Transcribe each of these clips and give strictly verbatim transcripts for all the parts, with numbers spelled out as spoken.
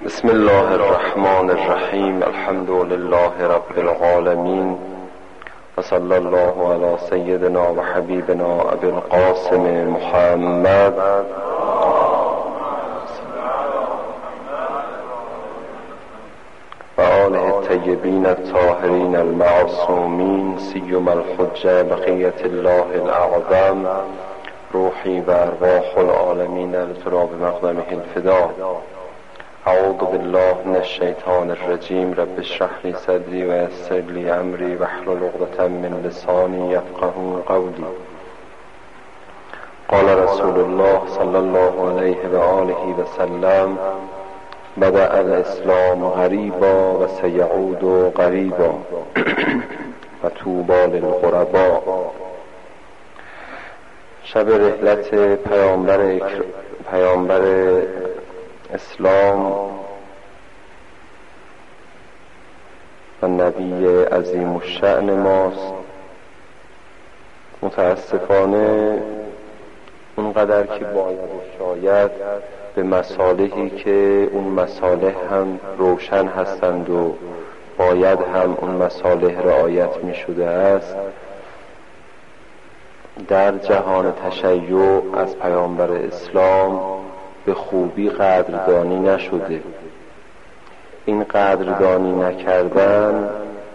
بسم الله الرحمن الرحیم. الحمد لله رب العالمین و صلی الله علی سیدنا و حبیبنا ابی القاسم محمد و آله الطیبین الطاهرین المعصومین، سیما الحجه بقیة الله الاعظم، روحی و ارواح العالمین لتراب مقدمه الفدا. اعوذ بالله من الشیطان الرجیم. رب اشرح لی صدری و یسر لی امری واحلل عقدة من لسانی یفقهوا قولی. قال رسول الله صلی الله علیه و آله و سلم: بدأ الاسلام غریبا و سیعود غریبا و طوبی للغربا. شب رحلت پیامبر پیامبر اسلام و نبی عظیم الشأن ماست. متاسفانه اونقدر که باید و شاید به مصالحی که اون مصالح هم روشن هستند و باید هم اون مصالح رعایت می شده است، در جهان تشیع از پیامبر اسلام به خوبی قدردانی نشده. این قدردانی نکردن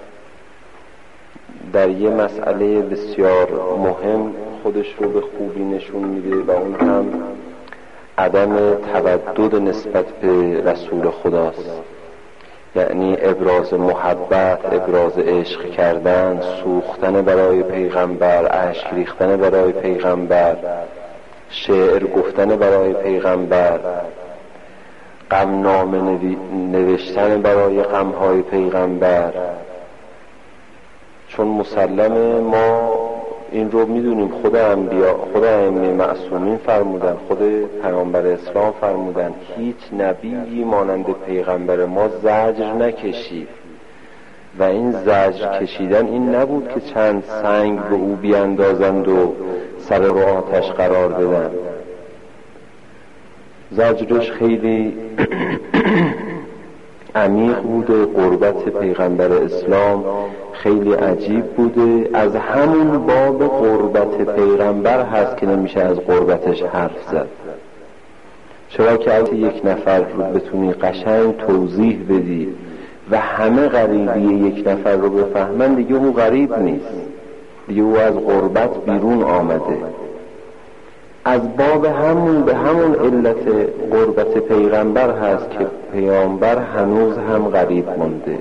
در یه مسئله بسیار مهم خودش رو به خوبی نشون میده و اون هم عدم تودد نسبت به رسول خداست. یعنی ابراز محبت، ابراز عشق کردن، سوختن برای پیغمبر، اشک ریختن برای پیغمبر، شعر گفتن برای پیغمبر، غم نامه نوشتن برای غمهای پیغمبر. چون مسلمه ما این رو میدونیم، خود انبیا، خود ائمه معصومین فرمودن، خود پیامبر اسلام فرمودن هیچ نبیی مانند پیغمبر ما زجر نکشید. و این زجر کشیدن این نبود که چند سنگ به او بیاندازند و سر رو آتش قرار بدن. زجرش خیلی عمیق بوده. قربت پیغمبر اسلام خیلی عجیب بوده. از همون باب قربت پیغمبر هست که نمیشه از قربتش حرف زد. چرا که اگه یک نفر رو بتونی قشنگ توضیح بدی و همه غریبی یک نفر رو بفهمن، دیگه اون غریب نیست، دیگه او از قربت بیرون آمده. از باب همون به همون علت قربت پیغمبر هست که پیامبر هنوز هم غریب مونده.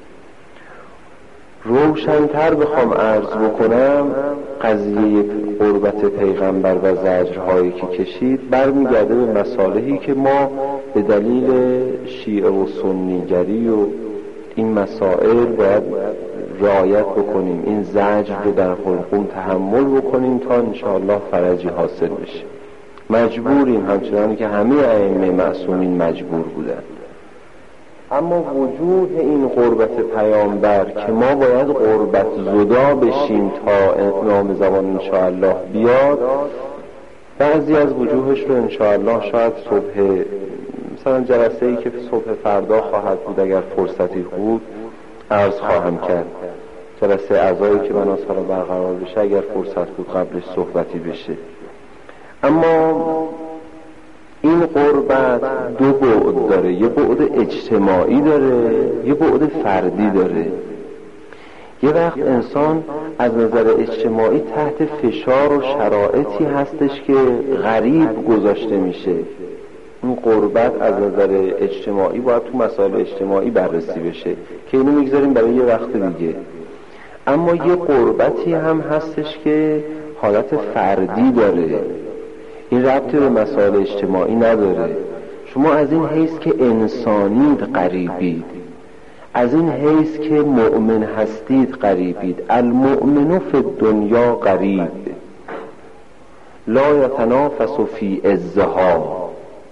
روشن‌تر بخوام عرض بکنم، قضیه قربت پیغمبر و زجرهایی که کشید برمیگرده به مصالحی که ما به دلیل شیعه و سنیگری و این مسائل باید رعایت بکنیم، این زجر رو در حلقوم تحمل بکنیم تا انشاءالله فرجی حاصل بشه. مجبوریم، همچنانی که همه ائمه معصومین مجبور بودن. اما وجود این قربت پیامبر که ما باید قربت زدا بشیم تا امام زمان انشاءالله بیاد، بعضی از وجوهش رو انشاءالله شاید صبح، مثلا جلسه ای که صبح فردا خواهد بود اگر فرصتی بود عرض خواهم کرد. جلسه اعضایی که مناسبا برقرار بشه اگر فرصت بود قبلش صحبتی بشه. اما این قربت دو بعد داره، یه بعد اجتماعی داره، یه بعد فردی داره. یه وقت انسان از نظر اجتماعی تحت فشار و شرایطی هستش که غریب گذاشته میشه. این قربت از نظر اجتماعی باید تو مسائل اجتماعی بررسی بشه که اینو میگذاریم برای یه وقت دیگه. اما یه قربتی هم هستش که حالت فردی داره، این ربطی به مسائل اجتماعی نداره. شما از این حیث که انسانید غریبید، از این حیث که مؤمن هستید غریبید. المؤمن فی الدنیا غریب لا یتنافس فی عزها.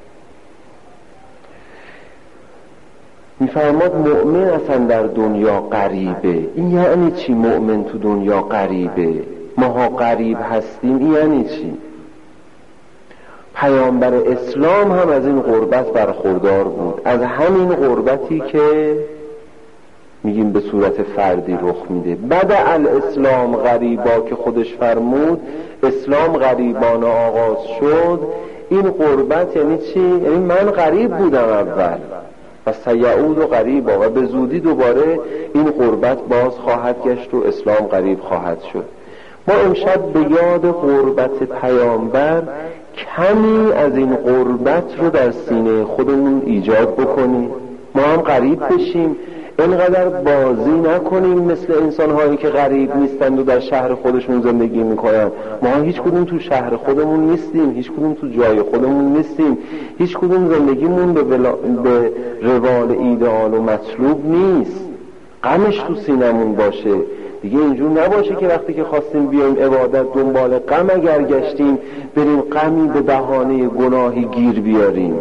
میفرماد مؤمن اصلا در دنیا غریبه. این یعنی چی مؤمن تو دنیا غریبه؟ ماها غریب هستیم، این یعنی چی؟ پیامبر اسلام هم از این غربت برخوردار بود، از همین غربتی که میگیم به صورت فردی رخ میده. بد الاسلام غریبا که خودش فرمود اسلام غریبانه آغاز شد. این غربت یعنی چی؟ یعنی من غریب بودم اول و سیعود و غریبا و به زودی دوباره این غربت باز خواهد گشت و اسلام غریب خواهد شد. ما امشب به یاد غربت پیامبر کمی از این غربت رو در سینه خودمون ایجاد بکنیم، ما هم غریب بشیم، اینقدر بازی نکنیم مثل انسان‌هایی که غریب نیستند و در شهر خودشون زندگی میکنن. ما هیچ کدوم تو شهر خودمون نیستیم، هیچ کدوم تو جای خودمون نیستیم، هیچ کدوم زندگیمون به, بلا... به روال ایدئال و مطلوب نیست. غمش تو سینمون باشه دیگه، اینجور نباشه که وقتی که خواستیم بیایم عبادت دنبال غم اگر گشتیم بریم غمی به بهانه گناهی گیر بیاریم،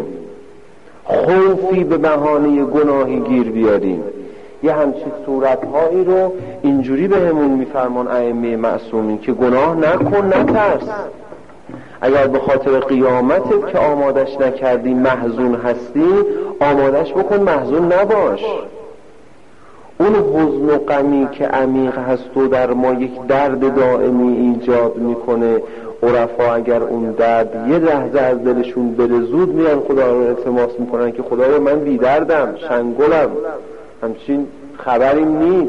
خوفی به بهانه گناهی گیر بیاریم. یه همچین صورتهایی رو اینجوری به همون میفرمان ائمه معصومین که گناه نکن نترس، اگر به خاطر قیامتت که آمادش نکردی محزون هستی آمادش بکن محزون نباش. اون حزن و غمی که عمیق هست و در ما یک درد دائمی ایجاد میکنه، عرفا اگر اون درد یه لحظه از دلشون بره زود میان خدا رو التماس میکنن که خدایا من بی دردم، شنگلم، همچین خبریم نیست.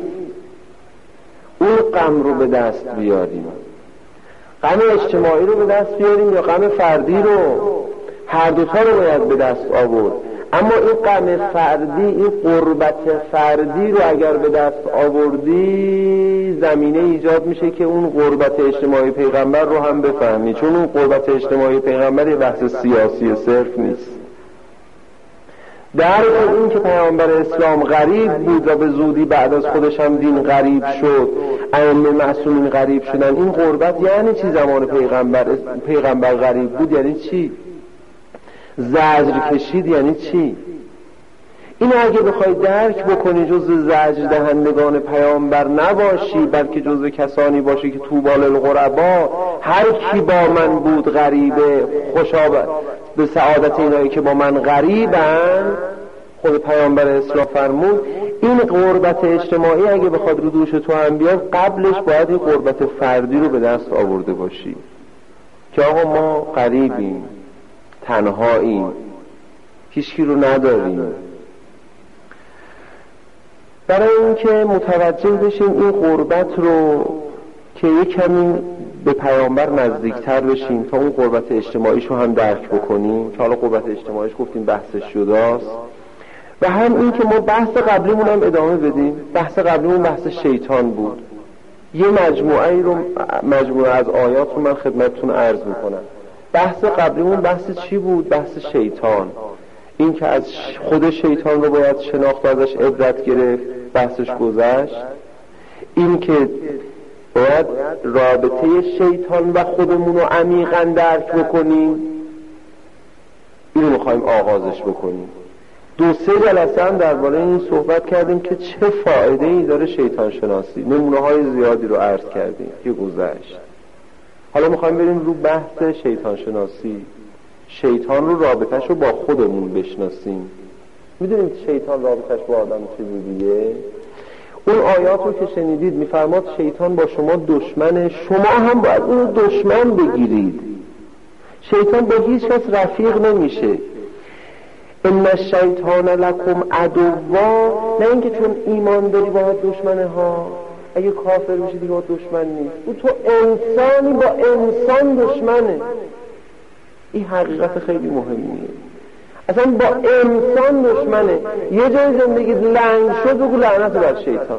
اون غم رو به دست بیاریم، غم اجتماعی رو به دست بیاریم یا غم فردی رو، هر دوتا رو باید به دست آورد. اما این غم فردی، این غربت فردی رو اگر به دست آوردی زمینه ایجاد میشه که اون غربت اجتماعی پیغمبر رو هم بفهمی، چون اون غربت اجتماعی پیغمبر یه بحث سیاسی صرف نیست. در این که پیامبر اسلام غریب بود و به زودی بعد از خودش هم دین غریب شد، ائمه معصومین غریب شدن، این غربت یعنی چی؟ زمان پیغمبر پیغمبر غریب بود یعنی چی؟ زجر کشید یعنی چی؟ این اگه بخوای درک بکنی جز زجر دهندگان پیامبر نباشی، بلکه جز کسانی باشی که طوبی للغربا، هر کی با من بود غریبه، خوشا به سعادت اینایی که با من غریبن. خود پیامبر اسلام فرمود این غربت اجتماعی اگه بخواد رو دوش تو هم بیاد، قبلش باید این غربت فردی رو به دست آورده باشی که آقا ما غریبیم، تنهاییم، هیچکی رو نداریم. برای اینکه متوجه بشیم این غربت رو که یک کمی به پیامبر نزدیکتر بشیم تا اون غربت اجتماعیش رو هم درک بکنیم، که حالا غربت اجتماعیش گفتیم بحثش جداست، و هم این که ما بحث قبلیمون هم ادامه بدیم. بحث قبلیمون بحث شیطان بود. یه مجموعه رو مجموعه از آیات رو من خدمتتون عرض میکنم. بحث قبلیمون بحث چی بود؟ بحث شیطان، این که از خود شیطان رو باید شناخت، ازش عبرت گرفت، بحثش گذشت. این که باید رابطه شیطان و خودمون رو عمیقاً درک بکنیم، اینو میخوایم آغازش بکنیم. دو سه جلسه هم درباره این صحبت کردیم که چه فایده ای داره شیطان شناسی، نمونه های زیادی رو عرض کردیم که گذشت. حالا میخوایم بریم رو بحث شیطان شناسی، شیطان رو رابطش رو با خودمون بشناسیم. میدونیم شیطان رابطش با آدم چجوریه؟ اون آیات رو که شنیدید میفرماد شیطان با شما دشمنه، شما هم باید اون دشمن بگیرید. شیطان با هیچ کس رفیق نمیشه. ان الشیطان لکم عدوا، نه اینکه چون ایمان داری باید دشمنه ها، اگه کافر بشی دیگه باید دشمن نیست. او تو انسانی با انسان دشمنه. این حقیقت خیلی مهمیه. اصلا با انسان دشمنه. یه جای زندگی لنگ شد بگو لعنت بر شیطان.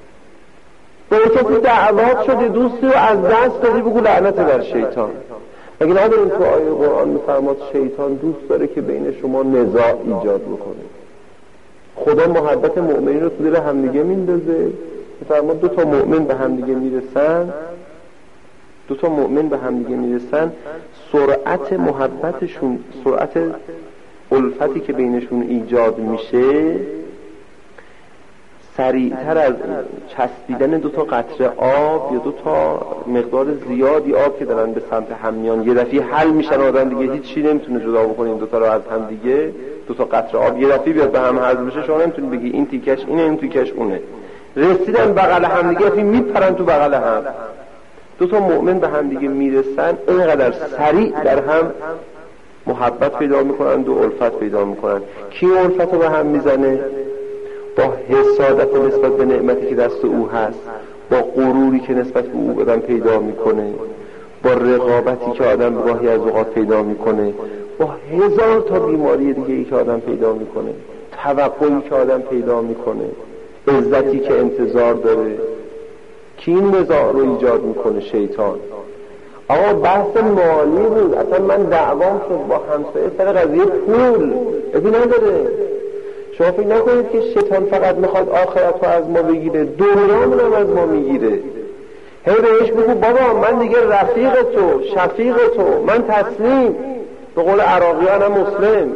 با یه کسی دعوات شدی دوستی رو از دست دادی بگو لعنت بر شیطان. اگه نداریم تو آیه قرآن میفرماد شیطان دوست داره که بین شما نزاع ایجاد بکنه. خدا محبت مؤمنین رو تو دل همدیگه میندازه. میفرماد دو تا مؤمن به همدیگه میرسن، دو تا مؤمن به همدیگه میرسن، سرعت محبتشون، سرعت الفتی که بینشون ایجاد میشه سریعتر از چسبیدن دو تا قطره آب یا دو تا مقدار زیادی آب که دارن به سمت هم میان یه دفعه حل میشن، آدم دیگه هیچ چی نمیتونه جدا بکنه این دو تا رو از هم دیگه. دو تا قطره آب یه دفعه بیاد به هم حل بشه، شما نمیتونی بگی این تیکش اینه این تیکش اونه. رسیدن بغل هم دیگه یه میپرن تو بغل هم. دو تا مؤمن به هم دیگه میرسن، اینقدر سریع در هم محبت پیدا میکنن و الفت پیدا میکنن. کی الفت رو به هم میزنه؟ با حسادت نسبت به نعمتی که دست او هست، با غروری که نسبت به او آدم پیدا میکنه، با رقابتی که آدم گاهی از اوقات پیدا میکنه، با هزار تا بیماری دیگه ای که آدم پیدا میکنه، توقعی که آدم پیدا میکنه، عزتی که انتظار داره. کی این نزاع رو ایجاد میکنه؟ شیطان. آقا بحث مالی بود، اصلا من دعوام شد با همسایه سر قضیه پول، ابی نداره. شما فکر نکنید که شیطان فقط میخواد آخرت رو از ما بگیره، دنیامون هم از ما میگیره. هی بهش بگو بابا من دیگه رفیق تو، شفیق تو، من تسلیم، به قول عراقیان هم مسلم.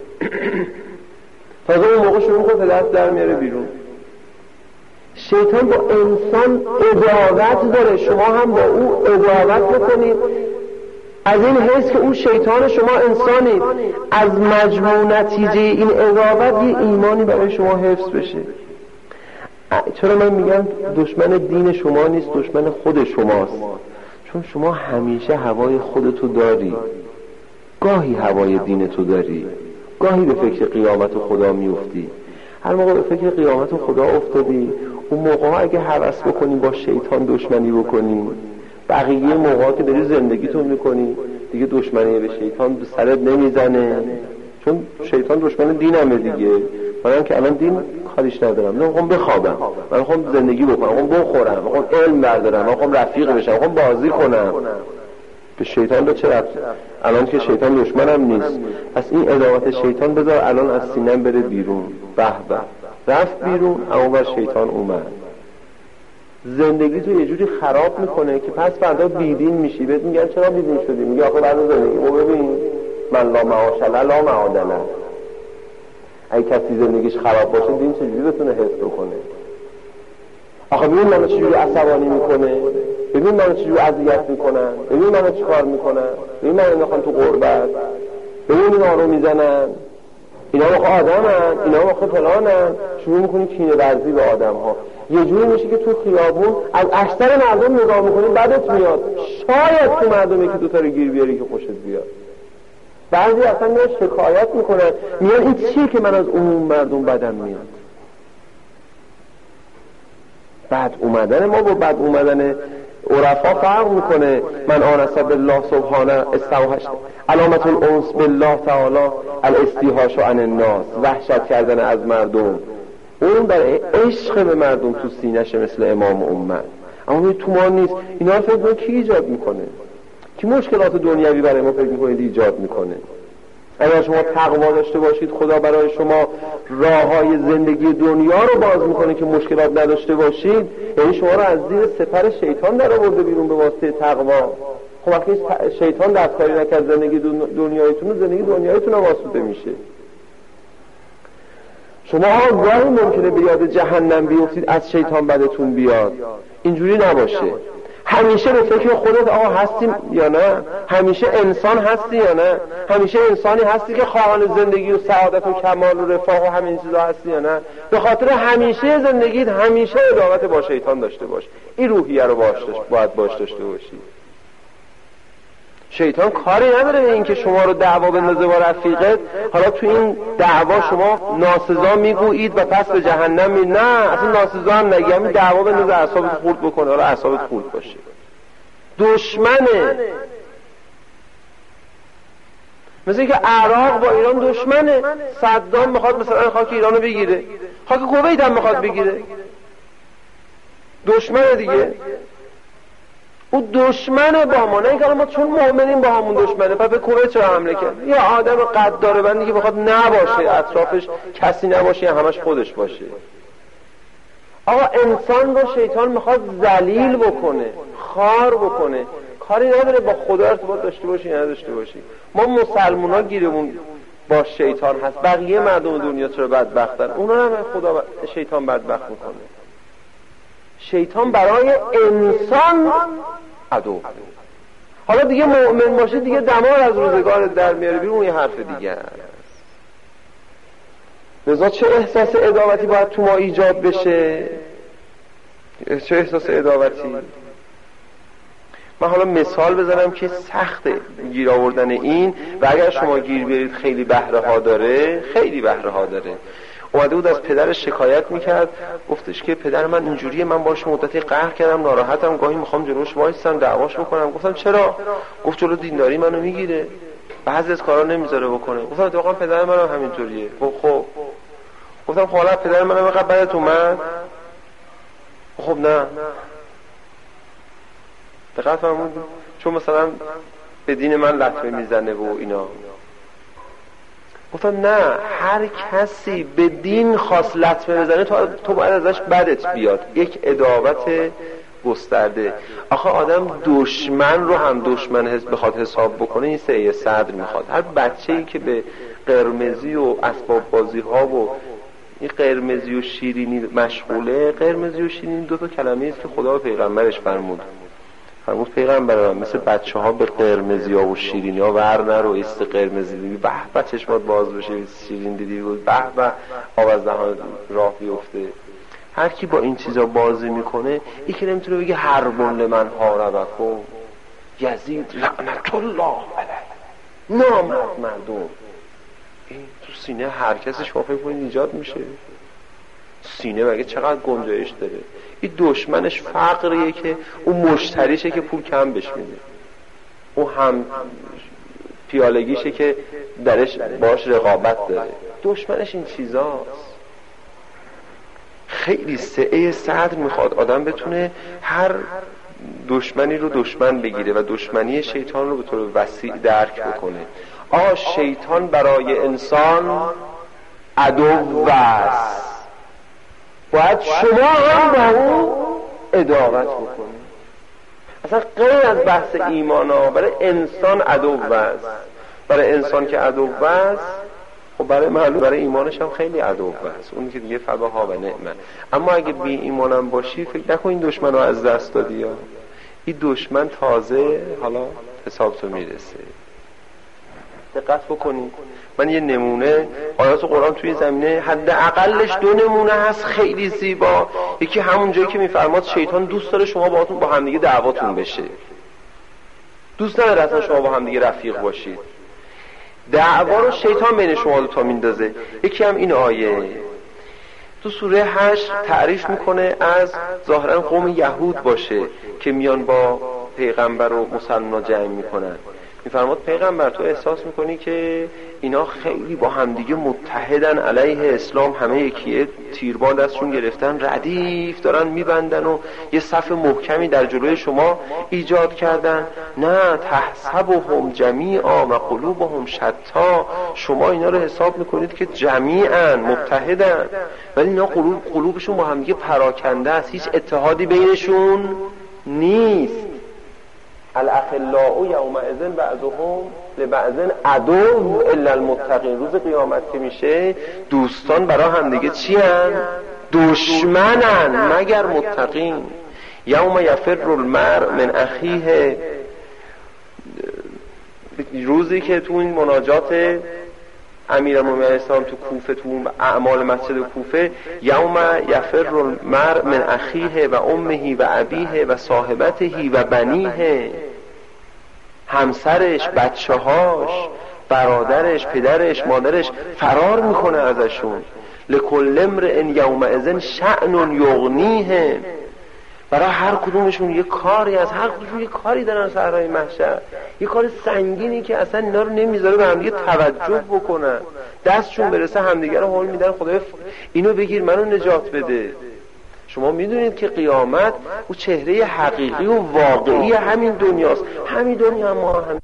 تازه اون موقع شروع خود دست در میاره بیرون. شیطان با انسان عداوت داره، شما هم با او عداوت بکنید از این حیث که اون شیطان شما انسانید. از مجموع نتیجه این عداوت یه ایمانی برای شما حفظ بشه. چرا من میگم دشمن دین شما نیست، دشمن خود شماست؟ چون شما همیشه هوای خودتو داری، گاهی هوای دینتو داری، گاهی به فکر قیامت خدا میفتی. هر موقع به فکر قیامت خدا افتادی، اون موقع اگه هوس بکنی با شیطان دشمنی بکنی، بقیه موقعا که داری زندگیتون میکنی دیگه دشمنی به شیطان به سرت نمیزنه، چون شیطان دشمن دینمه دیگه. منم که الان دین کاریش ندارم، من میخوام بخوابم، من میخوام زندگی بکنم، میخوام بخورم، میخوام علم بردارم، میخوام رفیق بشم، میخوام بازی کنم. به شیطان به چه ربطی؟ الان که شیطان دشمنم نیست. پس این عداوت شیطان بذار الان از سینم بره بیرون. به به رفت بیرون، اما شیطان اومد زندگی تو یه جوری خراب میکنه که پس فردا بیدین میشی. بهت میگن چرا بیدین شدی؟ میگه آخه بعد زندگی ما ببین من لا معاشله لا معادله. اگه کسی زندگیش خراب باشه دین چجوری بتونه حفظ بکنه؟ آخه ببین منو چجوری عصبانی میکنه، ببین منو چجوری اذیت میکنن، ببین منو چیکار میکنن، ببین منو میخوان تو غربت، ببین اینا رو میزنن، اینا واقعا آدمن، اینا واقعا فلانن. شروع میکنی کینه ورزی به آدم ها. یه جوری میشه که تو خیابون از اکثر مردم نگاه میکنی بعدت میاد. شاید تو مردمی که دوتا رو گیر بیاری که خوشت بیاد. بعضی اصلا میاد شکایت میکنن، میاد این چیه که من از عموم مردم بدم میاد. بعد اومدن ما با بعد اومدن عرفا فرق میکنه. من آنس بالله سبحانه استوحش علامت الانس بالله تعالی الاستیحاش عن الناس، وحشت کردن از مردم. اون برای عشق به مردم تو سینه‌شه مثل امام امت. اما تو ما نیست. اینا رو فکر کی ایجاد میکنه؟ کی مشکلات دنیوی برای ما فکر میکنید ایجاد میکنه؟ اگر شما تقوا داشته باشید خدا برای شما راههای زندگی دنیا رو باز میکنه که مشکلات نداشته باشید. یعنی شما رو از زیر سپر شیطان در آورده بیرون به واسطه تقوا. خب وقتی شیطان دستکاری نکرد زندگی دنیایتون، زندگی دنیایتون هم آسوده میشه. شما ها گاهی ممکنه به یاد جهنم بیفتید از شیطان بدتون بیاد. اینجوری نباشه. همیشه به فکر خودت آقا هستی یا نه؟ همیشه انسان هستی یا نه؟ همیشه انسانی هستی که خواهان زندگی و سعادت و کمال و رفاه و همین چیزا هستی یا نه؟ به خاطر همیشه زندگیت همیشه ادامت با شیطان داشته باش. این روحیه رو باش باید باش داشته باشی. شیطان کاری نداره به این که شما رو دعوا بندازه با رفیقت. حالا تو این دعوا شما ناسزا میگویید و پس به جهنم می... نه اصلا ناسزا هم نگی، همین دعوا بندازه اعصابت خورد بکنه. حالا اعصابت خورد باشه. دشمنه. مثل اینکه عراق با ایران دشمنه. صدام میخواد مثلا خاک ایرانو بگیره، خاک کویت هم میخواد بگیره. دشمنه دیگه. او دشمنه با ما، نه اینکه ما چون مؤمنین با همون دشمنه. پس به کویت چرا حمله کرد؟ یه آدم قد داره بندی که بخواد نباشه اطرافش کسی نباشه، همش خودش باشه. آقا انسان رو شیطان میخواد ذلیل بکنه، خار بکنه. کاری نداره با خدا ارتباط داشته باشی یا نداشته باشی. ما مسلمان ها گیرمون با شیطان هست، بقیه مردم دنیا چرا بدبختن؟ اونا هم خدا شیطان بدبخت میکنه. شیطان برای انسان عدو. حالا دیگه مؤمن باشه دیگه دمار از روزگارت در میاره بیرون، یه حرف دیگه است. لذا چه احساس عداوتی باید تو ما ایجاد بشه؟ چه احساس عداوتی؟ من حالا مثال بزنم که سخت گیر آوردن این، و اگر شما گیر بیارید خیلی بهره ها داره، خیلی بهره ها داره. اومده بود از پدرش شکایت میکرد، گفتش که پدر من اینجوریه، من باش مدتی قهر کردم، ناراحتم، گاهی میخوام جلوش وایسم دعواش میکنم. گفتم چرا؟ گفت جلو دینداری منو میگیره، بعضی از کارا نمیذاره بکنه. گفتم واقعا پدر منم همینطوریه. خب خب گفتم حالا پدر منم اینقدر بدت اومد؟ خب نه. دقیق فرمود، چون مثلا به دین من لطمه میزنه و اینا. گفتم نه، هر کسی به دین خواست لطمه بزنه تو تو باید ازش بدت بیاد، یک عداوت گسترده. آخه آدم دشمن رو هم دشمن بخواد حساب بکنه، این سعی صدر میخواد. هر بچه‌ای که به قرمزی و اسباب بازی ها و این قرمزی و شیرینی مشغوله، قرمزی و شیرینی دو تا کلمه است که خدا و پیغمبرش فرمود. فرمود پیغمبر من مثل بچه ها به قرمزی ها و شیرینی ها ور نرو، ایست قرمزی دیدی به به چشمات باز بشه، شیرین دیدی بود به به آب از دهان راه بیفته. هر کی با این چیزا بازی میکنه، یکی نمیتونه بگه حربون لمن حاربکم، یزید لعنت الله علیه، نامرد مردم. این تو سینه هر کسی شما فکر کنید ایجاد میشه؟ سینه مگه چقدر گنجایش داره؟ این دشمنش فقریه که اون مشتریشه که پول کم بهش میده، اون هم پیالگیشه که درش باش رقابت داره. دشمنش این چیزاست. خیلی سعه صدر میخواد آدم بتونه هر دشمنی رو دشمن بگیره و دشمنی شیطان رو به طور وسیع درک بکنه. آه شیطان برای انسان عدو است، باید شما هم با اون عداوت بکنید. اصلا غیر از بحث ایمان ها، برای انسان عدو است. برای انسان که عدو است، خب برای معلوم برای ایمانش هم خیلی عدو است، اون که دیگه فبها و نعمه. اما اگه بی ایمانم باشی فکر نکن این دشمن رو از دست دادی، یا این دشمن تازه حالا حساب تو میرسه. دقت بکنید، من یه نمونه آیات قرآن توی زمینه حداقلش دو نمونه هست خیلی زیبا. یکی همون جایی که میفرماد شیطان دوست داره شما باهاتون با همدیگه دعواتون بشه، دوست نداره اصلا شما با همدیگه رفیق باشید، دعوا رو شیطان بین شما دو تا میندازه. یکی هم این آیه تو سوره هشت تعریف میکنه از ظاهرا قوم یهود باشه که میان با پیغمبر و مسلمان جنگ میکنن. میفرماد پیغمبر تو احساس میکنی که اینا خیلی با همدیگه متحدن علیه اسلام، همه یکیه تیربان دستشون گرفتن، ردیف دارن میبندن و یه صف محکمی در جلوی شما ایجاد کردن. نه، تحسبهم جمیعا و قلوبهم شتا، شما اینا رو حساب میکنید که جمیعا متحدن، ولی اینا قلوب قلوبشون با همدیگه پراکنده است، هیچ اتحادی بینشون نیست. الاخلاء یومئذ بعضهم لبعض عدو الا المتقین. روز قیامت که میشه دوستان برای همدیگه چی هن؟ دشمنن مگر متقین. یوم یفر المرء من اخیه، روزی که تو این مناجات امیرالمومنین اسلام تو کوفه، تو اعمال مسجد کوفه، یوم یفر المرء من اخیه و امه و ابیه و صاحبته و بنیه، همسرش، بچه هاش، برادرش، پدرش، مادرش فرار میکنه ازشون. لکل امرئ یومئذ شأن یغنیه، برای هر کدومشون یه کاری از هر کدومشون یه کاری دارن صحرای محشر، یه کار سنگینی که اصلا اینا رو نمیذاره به همدیگه توجه بکنن. دستشون برسه همدیگه رو حال میدن خدای اینو بگیر منو نجات بده. شما میدونید که قیامت او چهره حقیقی و واقعی همین دنیاست. همین دنیا ما هم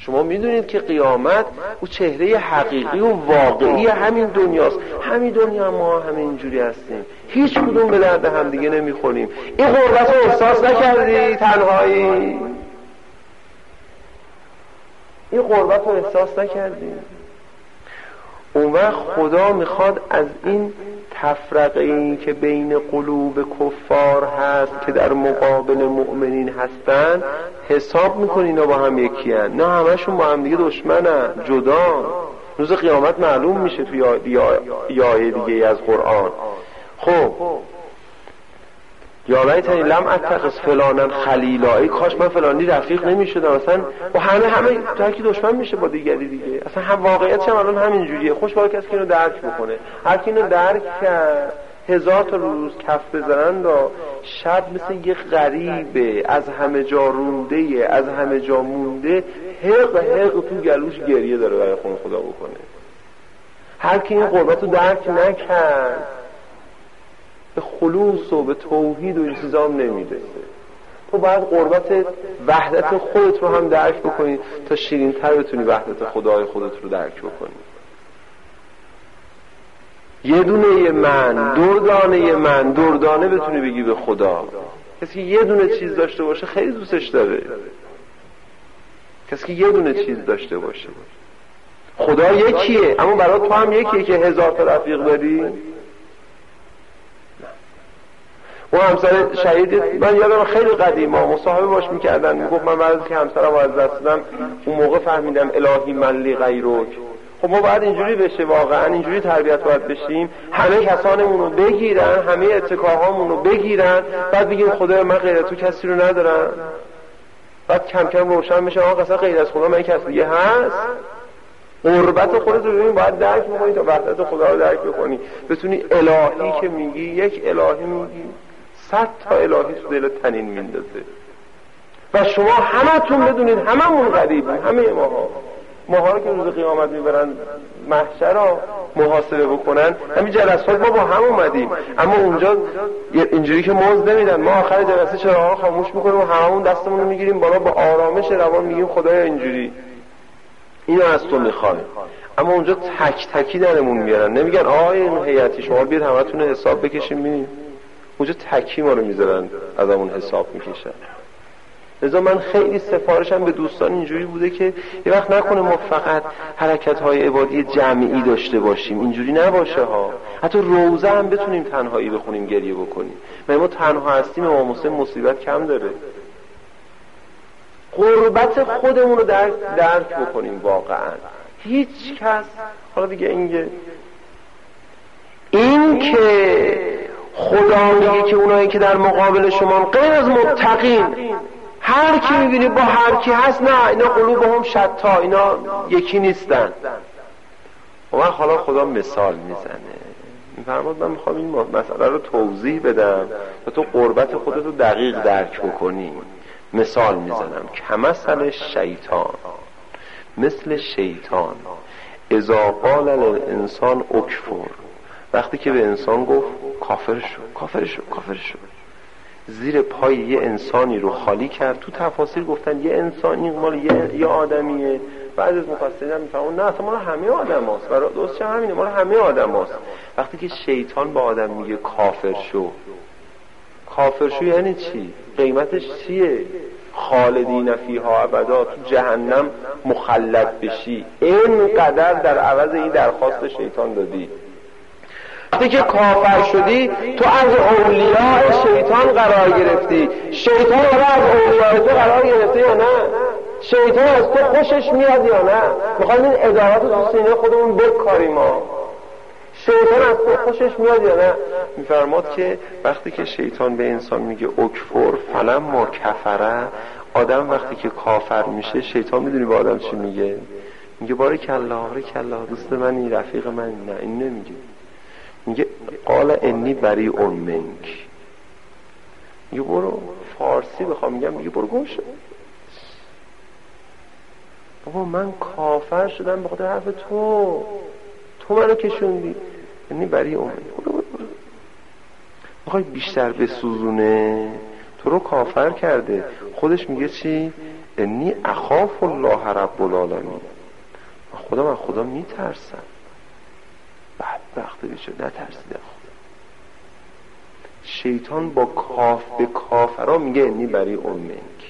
شما میدونید که قیامت او چهره حقیقی و واقعی همین دنیاست. همین دنیا ما همین اینجوری هستیم، هیچ کدوم به درد هم دیگه نمیخوریم. این غربت رو احساس نکردی؟ تنهایی این غربت رو احساس نکردی؟ اون وقت خدا میخواد از این تفرقه این که بین قلوب کفار هست که در مقابل مؤمنین هستن حساب میکنی اینا با هم یکی هن. نه، همشون با هم دیگه دشمنن، جدا. روز قیامت معلوم میشه توی یه آیه دیگه از قرآن. خب یا لیتنی لم اتخذ فلانا خلیلا، ای کاش من فلانی رفیق نمیشدم. اصلا با همه همه هر کی دشمن میشه با دیگری دیگه. اصلا هم واقعیت هم الان همین جوریه. خوش با کسی که اینو درک بکنه. هر کی اینو درک کرد هزار تا روز کف بزنن دا شب مثل یه غریبه از همه جا رونده، از همه جا مونده، حق حق تو گلوش گریه داره برای خون خدا بکنه. هر کی این قربت رو درک نکرد به خلوص و به توحید و این چیزا هم نمیرسه. تو باید قربت وحدت خودت رو هم درک بکنی تا شیرین تر بتونی وحدت خدای خودت رو درک بکنی. یه دونه من، دردانه من، دردانه بتونی بگی به خدا. کسی که یه دونه چیز داشته باشه خیلی دوستش داره. کسی که یه دونه چیز داشته باشه. خدا یکیه، اما برای تو هم یکیه که هزار تا رفیق داری؟ و همسر شهید من یادم خیلی قدیما مصاحبه باش میکردن، میگفت من بعد از که همسرم از دست دادم اون موقع فهمیدم الهی من لی غیرک. خب ما باید اینجوری بشه، واقعا اینجوری تربیت باید بشیم، همه کسانمون رو بگیرن، همه اتکاهامون رو بگیرن، بعد بگیم خدا من غیر از تو کسی رو ندارم. بعد کم کم روشن بشه آقا اصلا غیر از خدا من کسی دیگه هست. قربت خودت رو ببین، باید درک بکنی تا وحدت خدا رو درک بکنی، بتونی الهی که میگی یک الهی میگی صد تا الهی تو دل تنین میندازه. و شما همتون بدونید هممون غریبیم، همه ماها ماها رو که روز قیامت میبرن محشر رو محاسبه بکنن، همین جلسات ما با هم اومدیم، اما اونجا اینجوری که مزد نمیدن. ما آخر جلسه چراغا رو خاموش میکنیم و هممون دستمون رو میگیریم بالا، با آرامش روان میگیم خدایا اینجوری اینو از تو میخوام. اما اونجا تک تکی درمون میارن، نمیگن آقای این هیئتی شما بیاد همتون حساب بکشیم ببینیم. اونجا تکی ما رو میذارن ازمون حساب میکشن. لذا من خیلی سفارشم به دوستان اینجوری بوده که یه وقت نکنه ما فقط حرکت‌های عبادی جمعی داشته باشیم، اینجوری نباشه ها. حتی روزه هم بتونیم تنهایی بخونیم، گریه بکنیم. ما ما تنها هستیم، امام مسلم مصیبت کم داره. قربت خودمون رو درک درک بکنیم واقعا. هیچ کس حالا دیگه اینگه این که خدا میگه که اونایی که در مقابل شما غیر از متقین، هر کی میبینی با هر کی هست، نه اینا قلوبهم شتا، اینا یکی نیستن. و من حالا خدا مثال میزنه، میفرماد من میخوام این مسئله رو توضیح بدم تا تو قربت خودت رو دقیق درک بکنی. مثال میزنم کمثل شیطان، مثل شیطان اذا قال للانسان اکفر، وقتی که به انسان گفت کافر شو کافر شو کافر شو، زیر پای یه انسانی رو خالی کرد. تو تفاسیر گفتن یه انسانی مال یه, یه آدمیه، بعد از مفسرین هم میفهمون نه اصلا مال همه آدم هست، برای دوست چه همینه، مال همه آدم هست. وقتی که شیطان با آدم میگه کافر شو، کافر شو یعنی چی؟ قیمتش چیه؟ خالدین فیها ابدا، تو جهنم مخلد بشی. اینقدر در عوض این درخواست شیطان دادی. وقتی که کافر شدی تو از اولیاء شیطان قرار گرفتی. شیطان را از اولیاء تو قرار گرفته یا نه؟ شیطان از تو خوشش میاد یا نه؟ میخوایم این ادارات رو تو سینه خودمون بکاریم ما. شیطان از تو خوشش میاد یا نه؟ میفرماد که وقتی که شیطان به انسان میگه اکفر فلما کفره، آدم وقتی که کافر میشه شیطان میدونی به آدم چی میگه؟ میگه بارکالله بارکالله دوست منی، رفیق من. نه این نمیگه، میگه قال انی بریء منک. میگه برو، فارسی بخوام میگم میگه برو گم شو بابا، من کافر شدم به خاطر حرف تو، تو منو کشوندی. انی بریء منک. برو برو برو. میخوای بیشتر بسوزونه، تو رو کافر کرده. خودش میگه چی؟ انی اخاف الله رب العالمین، خدا من خدا میترسم. بدبخت بشه نترسیده خدا. شیطان با کاف به کافرا میگه انی بری منک.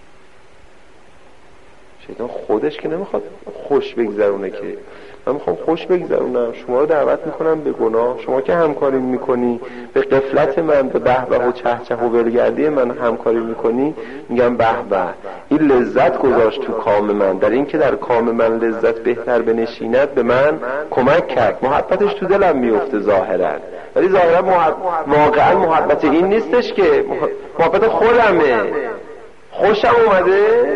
شیطان خودش که نمیخواد خوش بگذرونه، که من میخوام خوش بگذرونم، شما رو دعوت میکنم به گناه، شما که همکاری میکنی به غفلت من، به بهبه و چهچه و ولگردی من همکاری میکنی، میگم به به این لذت گذاشت تو کام من، در این که در کام من لذت بهتر بنشیند به من کمک کرد. محبتش تو دلم میفته ظاهرا، ولی ظاهرا محب... واقعا محبت این نیستش، که محبت خودمه، خوشم اومده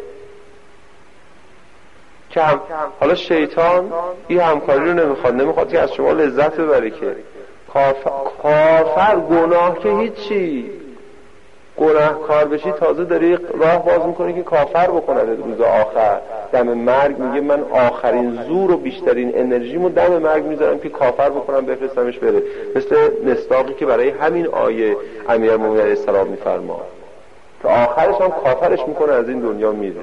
که هم... حالا شیطان این همکاری رو نمیخواد، نمیخواد که از شما لذت ببره، که کافر, کافر گناه که هیچی، گناهکار بشی تازه داری راه باز میکنی که کافر بکنه روز آخر. دم مرگ میگه من آخرین زور و بیشترین انرژیمو دم مرگ میذارم که کافر بکنم بفرستمش بره، مثل مصداقی که برای همین آیه امیرالمومنین علیه السلام میفرما که آخرش هم کافرش میکنه از این دنیا میره.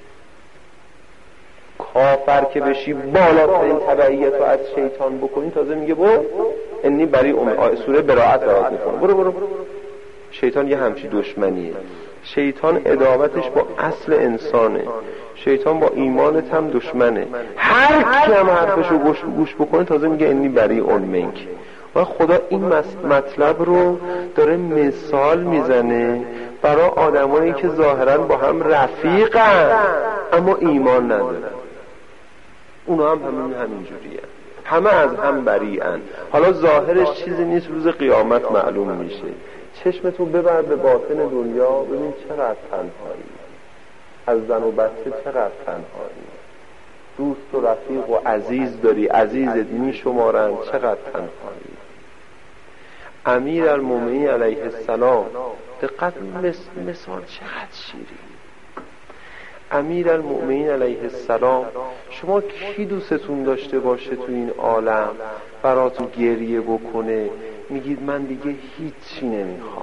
کافر که بشی بالاترین تبعیت رو از شیطان بکنی تازه میگه برو انی بری ام سوره براءت برات میکنه برو برو برو. شیطان یه همچی دشمنیه. شیطان عداوتش با اصل انسانه، شیطان با ایمانت هم دشمنه. هر کی هم حرفشو گوش گوش بکنه تازه میگه انی بری منک. و خدا این مطلب رو داره مثال میزنه برای آدمایی که ظاهرا با هم رفیقن اما ایمان ندارن. اونا هم همین همینجوریه، همه از هم بریئن. حالا ظاهرش چیزی نیست، روز قیامت معلوم میشه. چشمتو ببر به باطن دنیا، ببین چقدر تنهایی، از زن و بچه چقدر تنهایی، دوست و رفیق و عزیز داری عزیزت میشمارن، چقدر تنهایی. امیرالمومنین علیه السلام دقت مثال چقدر شیرین. امیرالمومنین علیه السلام، شما کی دوستتون داشته باشه تو این عالم براتون گریه بکنه میگید من دیگه هیچی نمیخوام،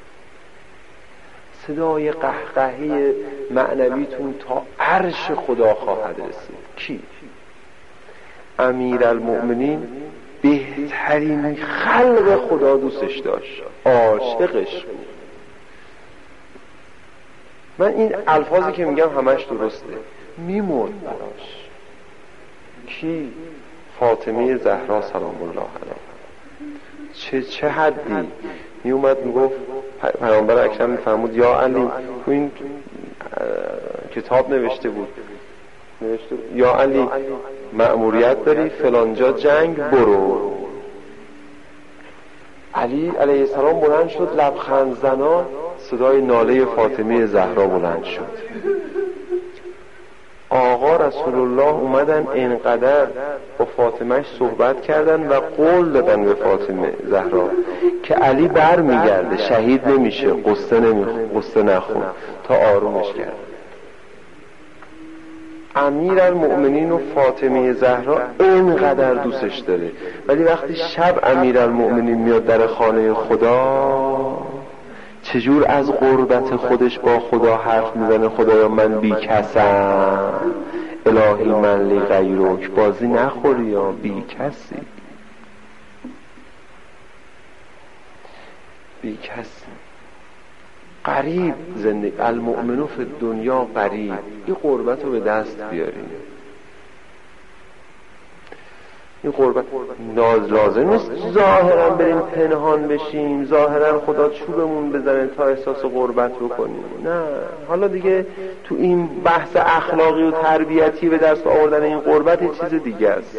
صدای قهقهه معنویتون تا عرش خدا خواهد رسید؟ کی؟ امیرالمومنین بهترین خلق خدا دوستش داشت، عاشقش بود. من این الفاظی که میگم همش درسته، میمرد براش. کی؟ فاطمه زهرا سلام الله علیها. چه چه حدی میومد میگفت، پیامبر اکرم میفرمود یا علی، تو این کتاب نوشته بود نوشته بود یا علی مأموریت داری فلانجا جنگ برو. علی علیه السلام بلند شد، لبخند زنان صدای ناله فاطمه زهرا بلند شد. آقا رسول الله اومدن اینقدر با فاطمهش صحبت کردن و قول دادن به فاطمه زهرا که علی بر میگرده، شهید نمیشه، قصه نمیخون قصه نخون، تا آرومش کرد. امیرالمومنین و فاطمه زهرا اینقدر دوستش داره، ولی وقتی شب امیرالمومنین میاد در خانه خدا چجور از غربت خودش با خدا حرف میزنه، خدایا من بی کسم، الهی من لی غیرک، بازی نخوری یا بی کسی، بی کسی، قریب زندگی. المؤمنو فی دنیا قریب. این غربت رو به دست بیاریم. این غربت ناز لازم نیست ظاهرا بریم پنهان بشیم، ظاهرا خدا چوبمون بزنه تا احساس غربت بکنیم. نه، حالا دیگه تو این بحث اخلاقی و تربیتی به دست آوردن این غربت یه چیز دیگه است.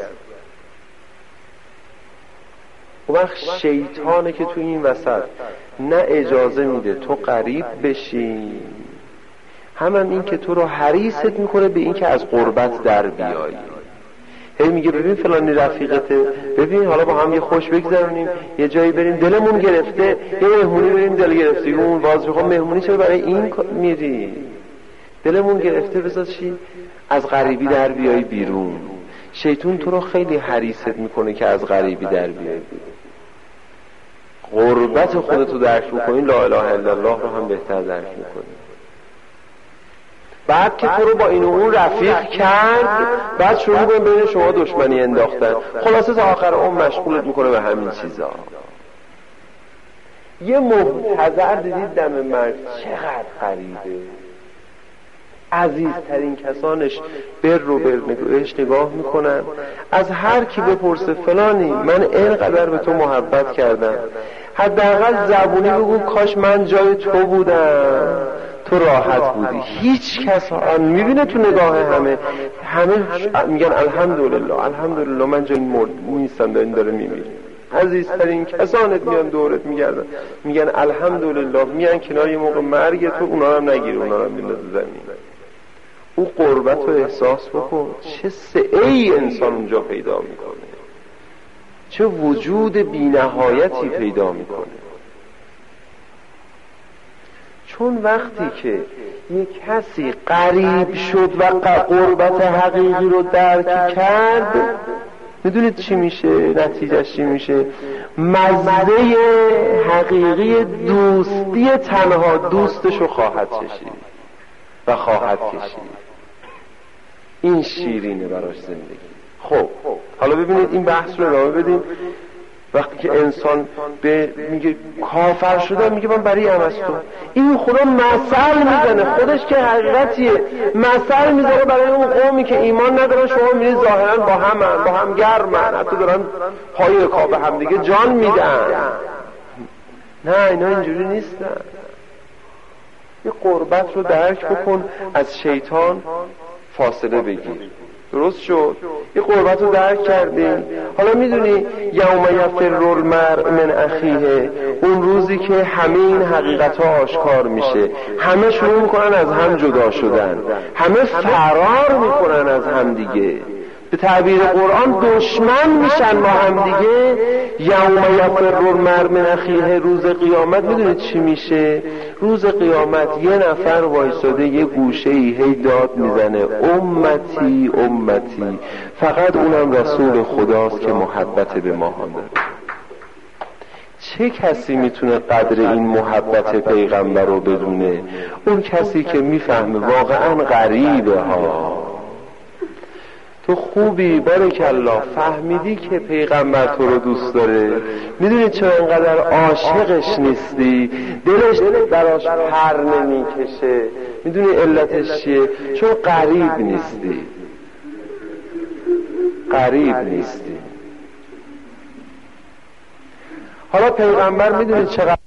و وقت شیطانه که تو این وسط نه اجازه میده تو قریب بشی، همین این که تو رو حریصت میکنه به این که از غربت در بیایی. هی میگه ببین فلانی رفیقته، ببین حالا با هم یه خوش بگذرونیم، یه جایی بریم دلمون گرفته، یه مهمونی بریم دل گرفته، اون واز بخوام مهمونی چرا برای این میری؟ دلمون گرفته بذار چی؟ از غریبی در بیایی بیرون. شیطان تو رو خیلی حریصت میکنه که از غریبی در بیایی بیرون. غربت خودتو درک بکنی، لا اله الا الله رو هم بهتر درک میکنی. بعد که تو رو با این و اون رفیق کرد، بعد شروع میکنه بین شما دشمنی انداختن، خلاصه تا آخر عمر مشغولت میکنه به همین چیزا. یه محتضر دیدید دم مرگ چقدر غریبه، عزیزترین کسانش بر رو بهش نگاه میکنن، از هر کی بپرسه فلانی من اینقدر به تو محبت کردم، حداقل زبونی بگو کاش من جای تو بودم، تو راحت بودی. هیچ کس آن میبینه تو نگاه همه همه میگن الحمدلله الحمدلله من جای این مرد نیستم، دارین داره میمیره. عزیزترین کسانت میان دورت میگردن میگن الحمدلله، میان کنار یه موقع مرگ تو اونا هم نگیره، اونا هم میندازه زمین. او قربت رو احساس بکن، چه سعی انسان اونجا پیدا میکنه، چه وجود بی‌نهایتی پیدا میکنه. چون وقتی که یک کسی قریب شد و قربت حقیقی رو درک کرد، میدونید چی میشه؟ نتیجهش چی میشه؟ مزه حقیقی دوستی تنها دوستشو خواهد چشید و خواهد کشید. این شیرینه براش زندگی. خب حالا ببینید این بحث رو ادامه بدیم. وقتی که انسان به میگه کافر شده، میگه من برای ام از تو، این خدا مثل میزنه، خودش که حقیقتیه، مثل میزنه برای اون قومی که ایمان ندارن. شما میبینید ظاهرا با هم هم با هم گرمن، حتی دارن پای رکاب هم دیگه جان میدن. نه اینا اینجوری نیستن. یه قربت رو درک بکن، از شیطان فاصله بگیر. درست شد؟ یه قربت رو درک کردیم. حالا میدونی یوم یفر المرء من اخیه، اون روزی که همه این حقیقت ها آشکار میشه، همه شروع میکنن از هم جدا شدن، همه فرار میکنن از هم دیگه، به تعبیر قرآن دشمن میشن با هم دیگه. یوم یفر المرء من اخیه، روز قیامت میدونید چی میشه؟ روز قیامت یه نفر وایساده یه گوشه ای هی داد میزنه امتی امتی، فقط اونم رسول خداست که محبت به ما هم داره. چه کسی میتونه قدر این محبت پیغمبر رو بدونه؟ اون کسی که میفهمه واقعا غریبه ها. تو خوبی بارکالله، فهمیدی که پیغمبر تو رو دوست داره، میدونی چرا اینقدر عاشقش نیستی؟ دلش براش پر نمیکشه. میدونی علتش چیه؟ چون قریب نیستی، قریب نیستی. حالا پیغمبر میدونی چقدر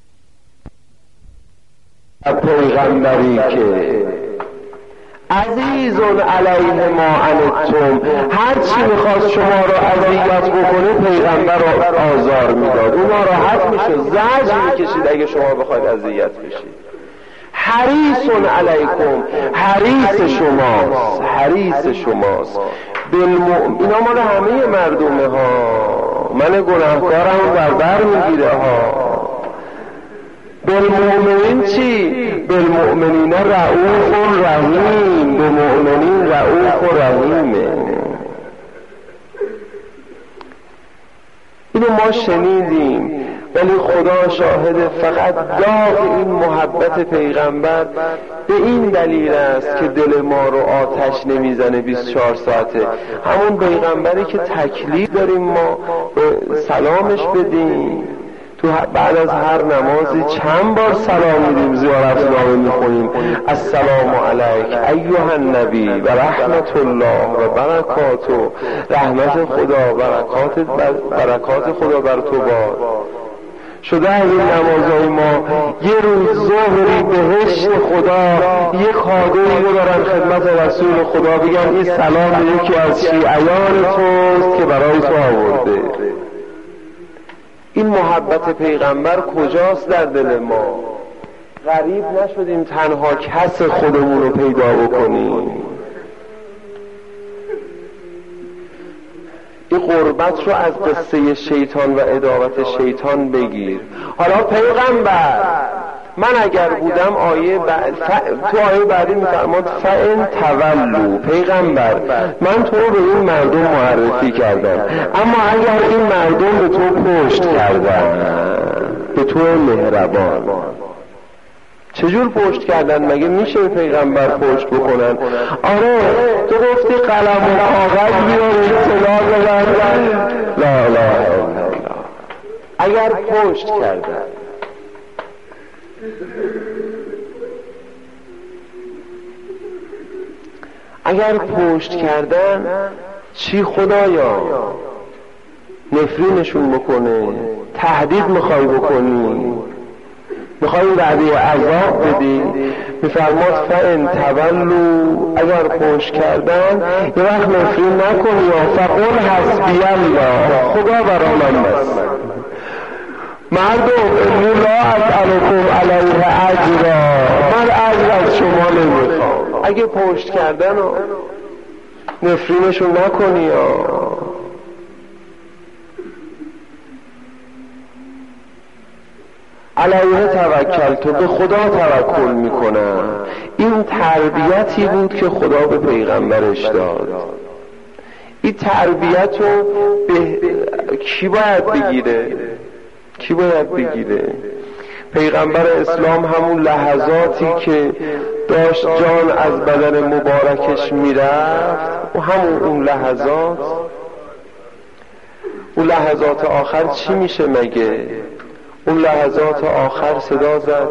پیغمبری که عزیزون علیه ما عنتم، هر چی میخواست شما رو اذیت بکنه پیغمبر رو آزار میداد، اون ناراحت میشه، زجر میکشید اگه شما بخواید اذیت بشید. حریصون علیکم، حریص شماست، حریص شماست. بالمؤمن، اینا مال همه مردمه ها، من گناهکارم بر بر میگیره ها. بالمؤمنین چی؟ بالمؤمنین رؤوف رحیم، به مؤمنین رؤوف و رحیمه. اینو ما شنیدیم، ولی خدا شاهد فقط داغ این محبت پیغمبر به این دلیل است که دل ما رو آتش نمیزنه بیست و چهار ساعته. همون پیغمبری که تکلیف داریم ما سلامش بدیم، تو بعد از هر نمازی چند بار سلام میدیم، زیارتنامه میخونیم، السلام علیک ایها النبی و رحمت الله و برکاته، رحمت خدا برکات برکات خدا بر تو باد. شده از این نمازهای ما یه روز ظهری بهشت خدا یه کادویی رو دارن خدمت رسول خدا، بگن این سلام یکی از شیعیان توست که برای تو آورده. این محبت پیغمبر کجاست در دل ما؟ غریب نشدیم تنها کس خودمون رو پیدا بکنیم. این قربت رو از قصه شیطان و عداوت شیطان بگیر. حالا پیغمبر، من اگر بودم آیه بعد ف... تو آیه بعدی میفرماد فئن تولوا، پیغمبر من تو رو به این مردم معرفی کردم، اما اگر این مردم به تو پشت کردن، به تو مهربان، چجور پشت کردن؟ مگه میشه پیغمبر پشت بکنن؟ آره تو گفتی قلم و کاغذ بیارید اطلاع ببرن. لا لا اگر پشت کردن اگر پشت کردن چی خدایا؟ نفرینشون بکنه؟ تهدید میخوای بکنی؟ میخوای وعده عذاب بدی؟ میفرماد فان تولوا، اگر پشت کردن یه وقت نفرین نکنی یا فقل حسبی الله، خدا برا من بس. مردم انی لا اسألکم علیه اجرا، من اجر از شما نمیخوام. اگه پشت کردن و نفرینشون نکنی یا علیه توکل، تو به خدا توکل میکنم. این تربیتی بود که خدا به پیغمبرش داد. این تربیت رو به کی باید بگیره؟ کی باید بگیره؟ پیغمبر اسلام همون لحظاتی که داشت جان از بدن مبارکش میرفت و همون اون لحظات اون لحظات آخر چی میشه مگه؟ اون لحظات آخر صدا زد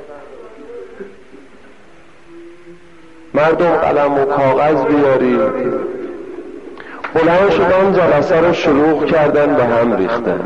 مردم قلم و کاغذ بیارید. بلند شدن جلسه رو شلوغ کردن، به هم ریختن.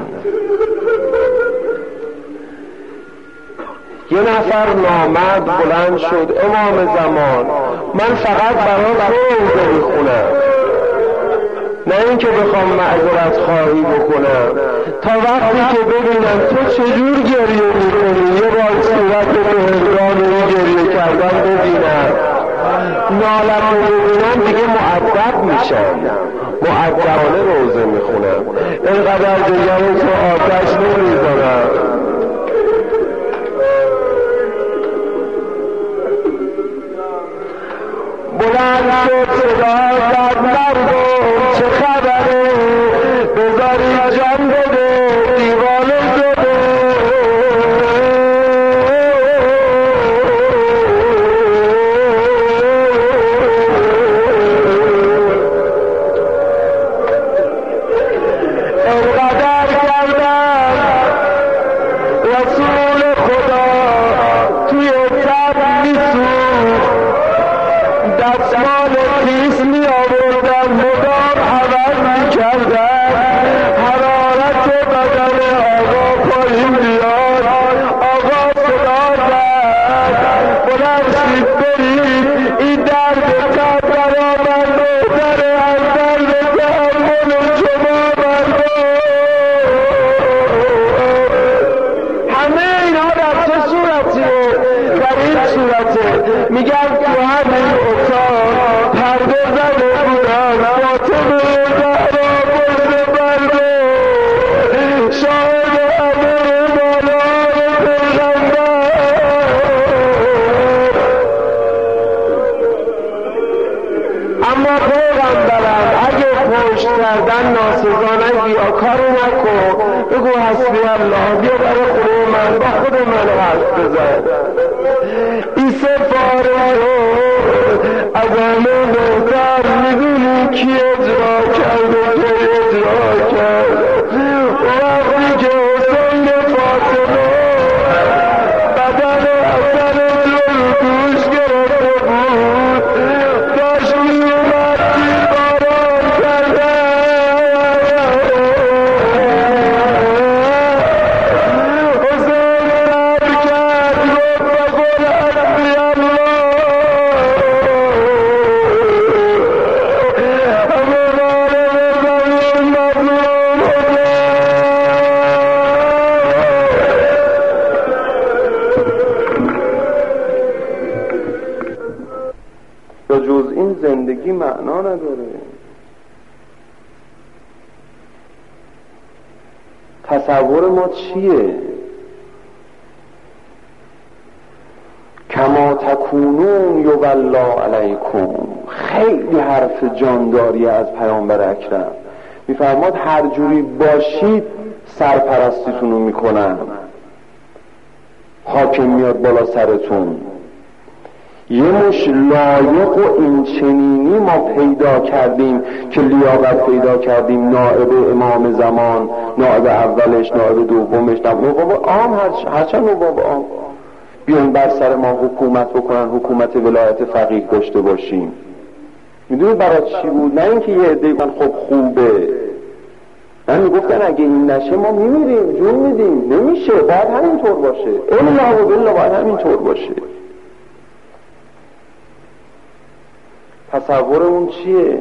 یه نفر نامرد بلند شد امام زمان من فقط برای تو روزه میخونم، نه اینکه بخوام معذرت خواهی بکنم، تا وقتی که ببینم تو چجور گریه میکنی یه بار صورت مهربان گریه کردن ببینم، نالم رو ببینم دیگه مؤدب میشم، مؤدبانه روزه میخونم، اینقدر دیگر تو آتش نمیذارم. بلند شد صدا زد مردم چه خبره، بذاری جان بده دیوانه شده. انقدر کردن رسول خدا توی تب میسوخت، دستمال خیس می آوردن مدام عوض می کردن، حرارت بدن آقا پایین بیاد. آقا صدا زد بلند شید برید، این درد تب برا من بهتره از درد تحمل شما مردم. همه اینها در چه صورتیه؟ در این صورته میگن تو همین اتاق پرده زده بودن فاطمه زهرا پشت پرده شاهد امر بالای پیغمبر. اما پیغمبرم اگه پشت کردن ناسزا نگی، کارو نکن، بگو حسبی الله، بیا برای خونه من با خود من حرف بزن. این سفاره رو از همه بهتر میدونی کی اجرا کرد و کی اجرا کرد. وقتی که حسین فاطمه بدن حسن جلو دوش گرفته بود، داشت میومد تیرباران کردن، حسین صبر کرد گفت بقول حسبی الله. جز این زندگی معنا نداره. تصور ما چیه؟ کما تکونون یولا علیکم. خیلی حرف جانداری از پیامبر اکرم. میفرماد هر جوری باشید سرپرستیتون رو میکنن. حاکم میاد بالا سرتون. یه مش لایق و این چنینی ما پیدا کردیم که لیاقت پیدا کردیم، نائب امام زمان، نائب اولش، نائب دومش، نواب عام، هرچند نواب عام بیان بر سر ما حکومت بکنن، حکومت ولایت فقیه داشته باشیم. میدونید برای چی بود؟ نه اینکه یه عده من خب خوبه، من میگفتن اگه این نشه ما میمیریم، جون میدیم، نمیشه، باید همینطور باشه، الله و بالله باید همینطور باشه. تصورمون چیه؟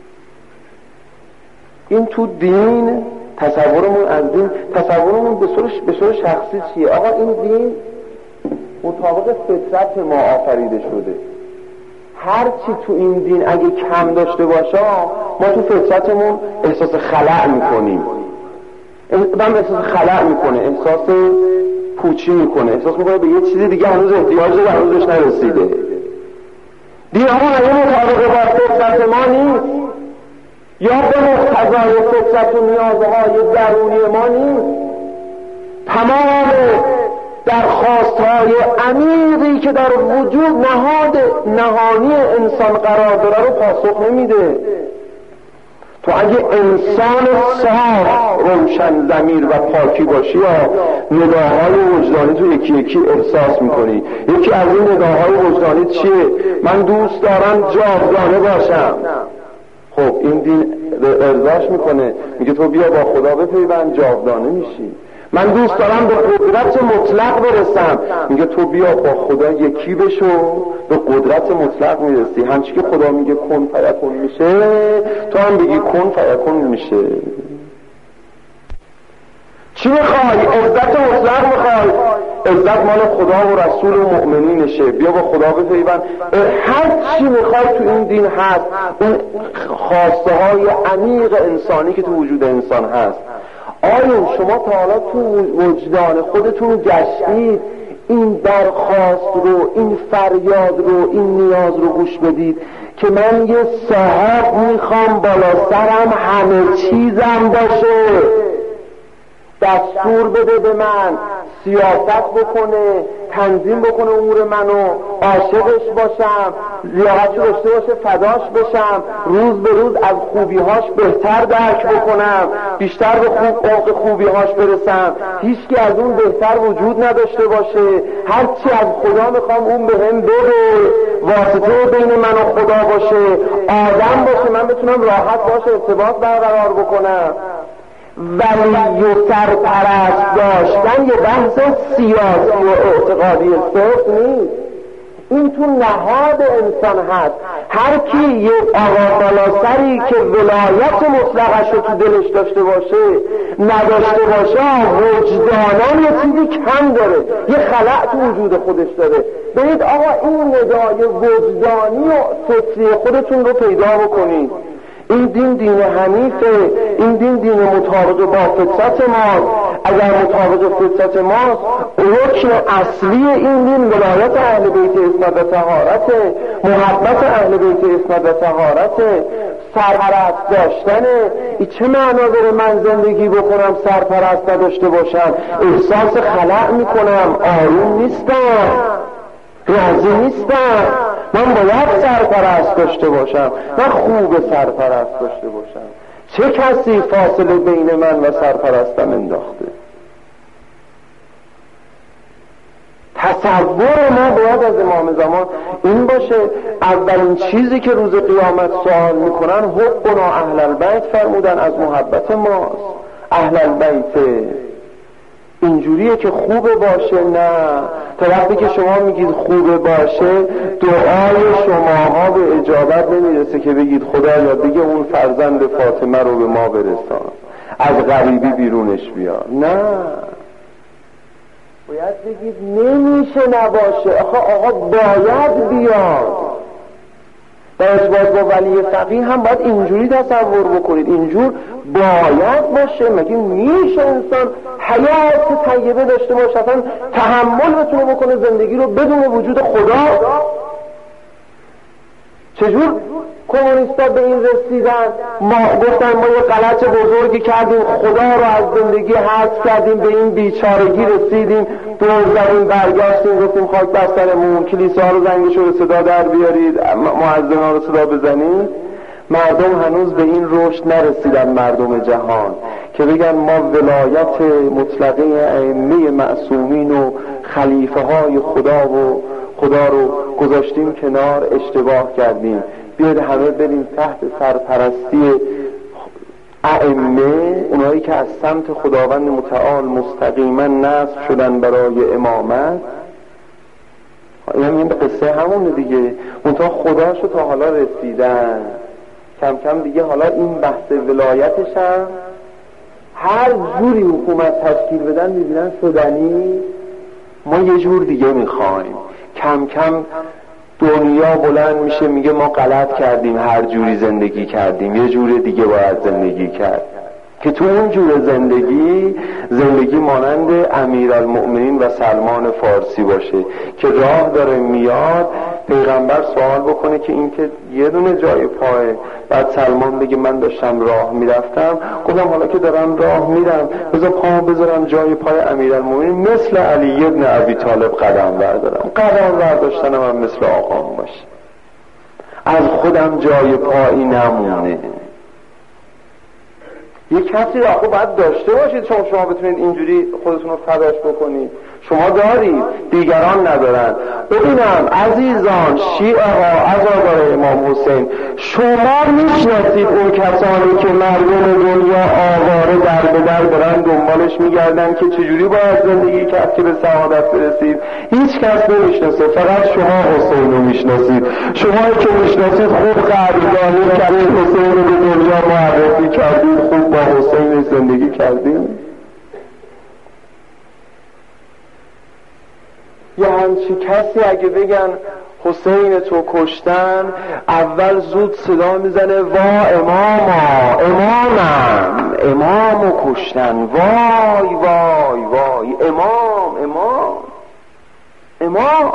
این تو دین، تصورمون از دین، تصورمون به صورت به صورت شخصی چیه؟ آقا این دین مطابق فطرت ما آفریده شده. هر چی تو این دین اگه کم داشته باشه ما تو فطرتمون احساس خلأ میکنیم. آدم احساس خلأ میکنه، احساس پوچی میکنه، احساس میکنه به یه چیزی دیگه هنوز احتیاج داره، هنوزش نرسیده. دین آقا اگه مطابق با فطرت ما نیست یا به مقتضای فطرت و نیازهای درونی ما نیست، تمام درخواست‌های عمیقی که در وجود نهاد نهانی انسان قرار داره رو پاسخ نمیده. تو اگه انسان صاف، روشن ضمیر و پاکی باشی یا نداهای وجدانی تو یکی یکی احساس میکنی. یکی از این نداهای وجدانی چیه؟ من دوست دارم جاودانه باشم. خب این دین ارضاش میکنه، میگه تو بیا با خدا بپیوند، جاودانه میشی. من دوست دارم به قدرت مطلق برسم، میگه تو بیا با خدا یکی بشو، به قدرت مطلق میرسی. همچی که خدا میگه کن فیکون میشه، تو هم بگی کن فیکون میشه. چی میخوای؟ عزت مطلق میخوای؟ عزت مال خدا و رسول و مؤمنینشه، بیا با خدا بپیوند. هر چی میخوای تو این دین هست، اون خواسته های عمیق انسانی که تو وجود انسان هست. آیا شما تا حالا تو وجدان خودتون گشتید این درخواست رو، این فریاد رو، این نیاز رو گوش بدید که من یه صاحب میخوام بالا سرم همه چیزم باشه، دستور بده به من، سیاست بکنه، تنظیم بکنه امور منو، عاشقش باشم، لیاقتش داشته باشه، فداش بشم، روز به روز از خوبیهاش بهتر درک بکنم، بیشتر به خوب عمق خوبیهاش برسم، هیچکی از اون بهتر وجود نداشته باشه، هر چی از خدا میخوام اون بهم بده، واسطه بین من و خدا باشه، آدم باشه، من بتونم راحت باشه ارتباط برقرار بکنم. ولی و سرپرست داشتن یه بحث سیاسی و اعتقادی صرف نیست، این تو نهاد انسان هست. هر کی یه آقا بالاسری که ولایت مطلقش رو تو دلش داشته باشه نداشته باشه، وجدانان یه چیزی کم داره، یه خلأ تو وجود خودش داره. ببینید آقا این ندای وجدانی و فطری خودتون رو پیدا بکنید. این دین دین حنیفه، این دین دین مطابق با فطرت ماست. اگر مطابق فطرت ماست، رکن اصلی این دین ولایت اهل بیت عصمت و طهارته، محبت اهل بیت عصمت و طهارته، سرپرست داشتنه. این چه معنا داره من زندگی بکنم سرپرست نداشته باشم؟ احساس خلأ میکنم، آروم نیستم، راضی نیستم. من باید سرپرست داشته باشم، من خوب سرپرست داشته باشم. چه کسی فاصله بین من و سرپرستم انداخته؟ تصور ما باید از امام زمان این باشه. اولین چیزی که روز قیامت سوال میکنن حبنا اهل البیت فرمودن، از محبت ماست. اهل البیت اینجوریه که خوبه باشه؟ نه. تا وقتی که شما میگید خوبه باشه، دعای شماها به اجابت نمیرسه که بگید خدایا دیگه اون فرزند فاطمه رو به ما برسان، از غریبی بیرونش بیار. نه، باید بگید نمیشه نباشه. آخه آقا باید بیاد. در ارتباط با ولی فقیه هم باید اینجوری تصور بکنید، اینجور باید باشه. مگه میشه انسان حیات طیبه داشته باشه، اصلا تحمل بتونه بکنه زندگی رو بدون وجود خدا؟ چجور کمونیستا به این رسیدن، ما گفتن ما یه غلط بزرگی کردیم، خدا رو از زندگی حذف کردیم، به این بیچارگی رسیدیم، دور زدیم برگشتیم گفتیم خاک بر سرمون، کلیسا رو زنگش رو صدا در بیارید، مؤذنا رو صدا بزنید. مردم هنوز به این رشد نرسیدن، مردم جهان، که بگن ما ولایت مطلقه ائمه معصومین و خلیفه های خدا و خدا رو گذاشتیم کنار، اشتباه کردیم، بیاید همه بریم تحت سرپرستی ائمه، اونایی که از سمت خداوند متعال مستقیما نصب شدن برای امامت. این قصه همونه دیگه، منتها خداشو تا حالا رسیدن، کم کم دیگه حالا این بحث ولایتش هم هر جوری حکومت تشکیل بدن میبینن شدنی، ما یه جور دیگه میخوایم. کم کم دنیا بلند میشه میگه ما غلط کردیم، هر جوری زندگی کردیم، یه جور دیگه باید زندگی کرد، که تو اون جور زندگی زندگی مانند امیرالمؤمنین و سلمان فارسی باشه که راه داره میاد، پیغمبر سوال بکنه که این که یه دونه جای پاه، بعد سلمان بگه من داشتم راه میرفتم، گفتم حالا که دارم راه میرم بذار پامو بذارم جای پای امیرالمؤمنین، مثل علی ابن ابی طالب قدم بردارم، قدم برداشتنم هم مثل آقام باشه، از خودم جای پایی نمونه. یک کسی را خب باید داشته باشید شما شما بتونید اینجوری خودتون رو فداش بکنید. شما دارید، دیگران ندارن. ببینم عزیزان، شیعه ها، عزادار امام حسین، شما میشناسید اون کسانی که مردم دنیا آواره در به در دارن دنبالش میگردن که چجوری باید زندگی کرد که به سعادت برسید؟ هیچ کس نمیشناسه، فقط شما حسین رو میشناسید. شما که میشناسید خوب قدردانی کردید، حسین رو به دنیا معرفی کردید، خوب با حسین زندگی کردید. یه همچی کسی اگه بگن حسین تو کشتن، اول زود صدا میزنه وا اماما، امامم، امامو کشتن، وای وای وای، امام امام امام.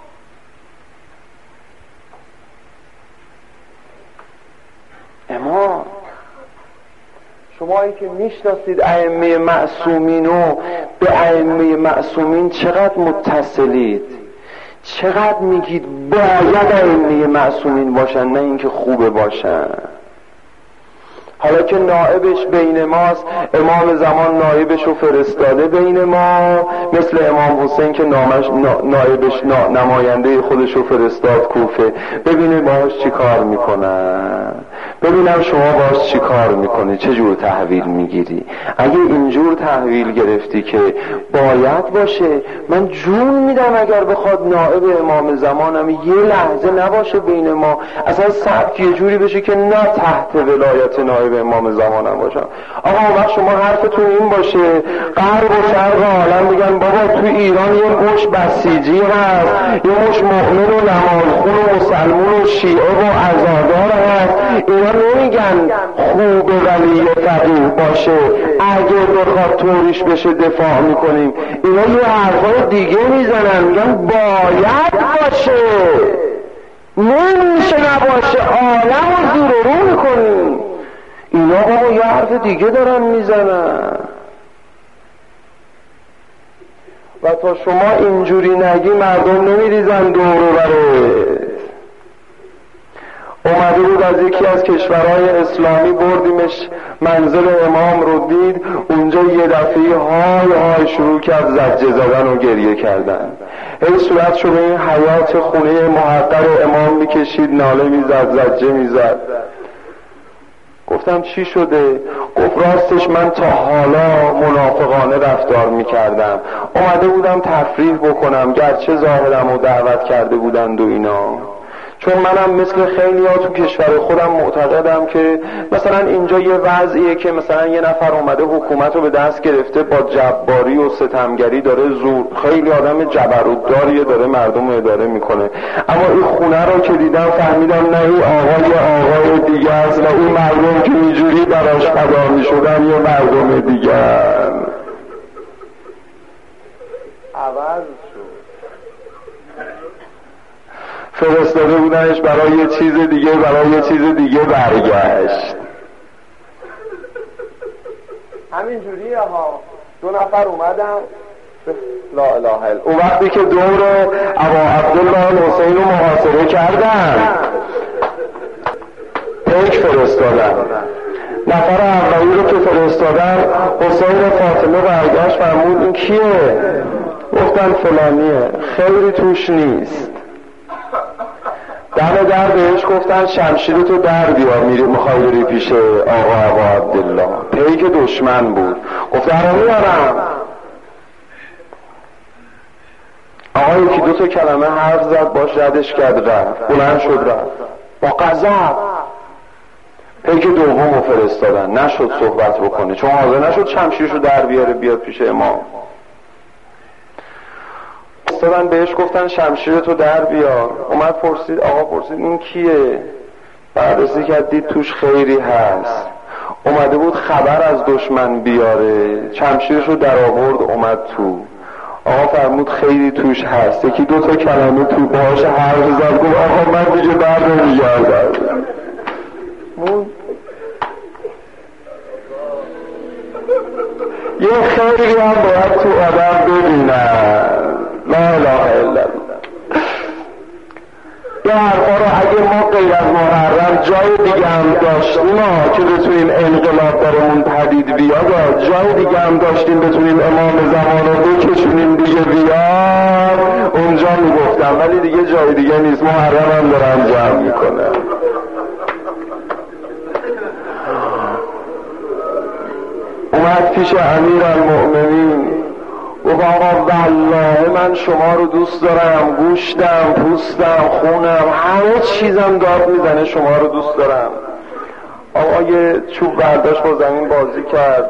امام شمایی که میشناسید ائمه معصومین و به ائمه معصومین چقدر متصلید، چقدر میگید باید ائمه معصومین باشن، نه اینکه خوبه باشن. حالا که نائبش بین ماست، امام زمان نائبش رو فرستاده بین ما، مثل امام حسین که نامش نائبش نماینده خودش رو فرستاد کوفه، ببینه باهاش چی کار میکنن، ببینم شما باهاش چی کار میکنی، چه جور تحویل میگیری. اگه اینجور تحویل گرفتی که باید باشه، من جون میدم اگر بخواد نائب امام زمانم یه لحظه نباشه بین ما، اصلا سبک یه جوری بشه که نه تحت ولایت نائب به امام زمانم باشم. آقا وقت شما حرفتون این باشه غرب و شرق عالم بگن بابا تو ایران یه مش بسیجی هست، یه مش مؤمن و نمازخون و مسلمون و شیعه و عزادار هست، اینا نمیگن خوب ولی فقیه باشه اگه بخواد طوریش بشه دفاع میکنیم، اینا یه حرفای دیگه میزنن، میگن باید باشه، نمیشه نباشه، عالم رو زیر و رو میکنیم. اینا بابا یه حرف دیگه دارن میزنن. و تا شما اینجوری نگی مردم نمیریزن دور و برت. اومده بود از یکی از کشورهای اسلامی، بردیمش منزل امام رو دید، اونجا یه دفعه های های شروع کرد زجه زدن و گریه کردن، هی صورتشو به این حیات خونه محقر امام میکشید، ناله میزد، زجه میزد. گفتم چی شده؟ گفت راستش من تا حالا منافقانه رفتار میکردم، اومده بودم تفریح بکنم گرچه ظاهرم رو دعوت کرده بودند و اینا، چون منم مثل خیلی ها تو کشور خودم معتقدم که مثلا اینجا یه وضعیه که مثلا یه نفر اومده حکومت رو به دست گرفته، با جباری و ستمگری داره زور، خیلی آدم جبروتداریه، داره مردم رو اداره میکنه. اما این خونه رو که دیدم فهمیدم نه این آقای آقای دیگه است و این مردم که اینجوری براش فدا میشدن یه مردم دیگه است. عوض فرستاده بودنش برای یه چیز دیگه، برای یه چیز دیگه برگشت. همین جوریه ها. دو نفر اومدن لا اله الا اون وقتی که دور ابا عبدالله حسین رو محاصره کردن، پیک فرستادن. نفر اولی رو که فرستادن، حسین فاطمه برگشت فرمود این کیه؟ گفتن فلانیه. خیلی توش نیست. دم در بهش گفتن شمشیرتو در بیار، میری میخوای بری پیش آقا ابا عبدالله. پیک دشمن بود. گفت رو میارم. آقا یکی دو تا کلمه حرف زد، باش ردش کرد، رفت. بلند شد رفت با غضب. پیک دوم رو فرستادن، نشد صحبت بکنه، چون حاضر نشد شمشیرشو در بیاره بیاد پیش امام. فرستادن بهش گفتن شمشیرتو در بیار. اومد پرسید، آقا پرسید این کیه؟ بررسی کرد دید توش خیری هست. اومده بود خبر از دشمن بیاره، شمشیرشو در آورد اومد تو. آقا فرمود خیلی توش هست. یکی دو تا کلمه تو باهاش حرف زد، گفت آقا من دیگه بر نمیگردم. یه خیلی هم باید تو آدم ببینن. لا اله الا الله. یه حرفا رو اگه ما غیر از محرم جای دیگه هم داشتیم ها که بتونیم انقلاب برمون پدید بیاد، جای دیگه هم داشتیم بتونیم امام زمان رو بکشونیم دیگه بیاد، اونجا میگفتم، ولی دیگه جای دیگه نیست. محرم هم دارن جمع میکنه. اومد پیش امیر المؤمنین، گفت آقا والله من شما رو دوست دارم، گوشتم، پوستم، خونم، همه چیزم داد میزنه شما رو دوست دارم. آقا یه چوب برداشت با زمین بازی کرد.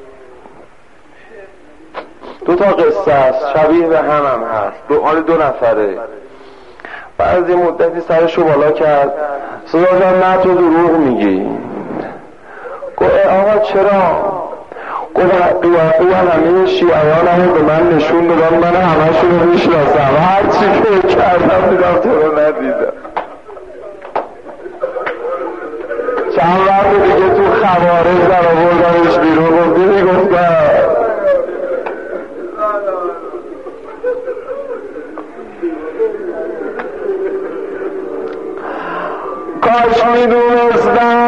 دو تا قصه است، شبیه به هم هم هست، دو حال دو نفره. بعد از یه مدتی سرشو بالا کرد، صدا جان نه تو دروغ میگی. گفت آقا چرا؟ گفت قیافه همه شیعیان همه به من نشون دادن، من همه‌شون رو میشناسم، هر چی فکر کردم دیدم تو رو ندیدم. چند وقت دیگه تو خوارج در آوردنش بیرون. گفت دیدی گفتم کاش میدونستم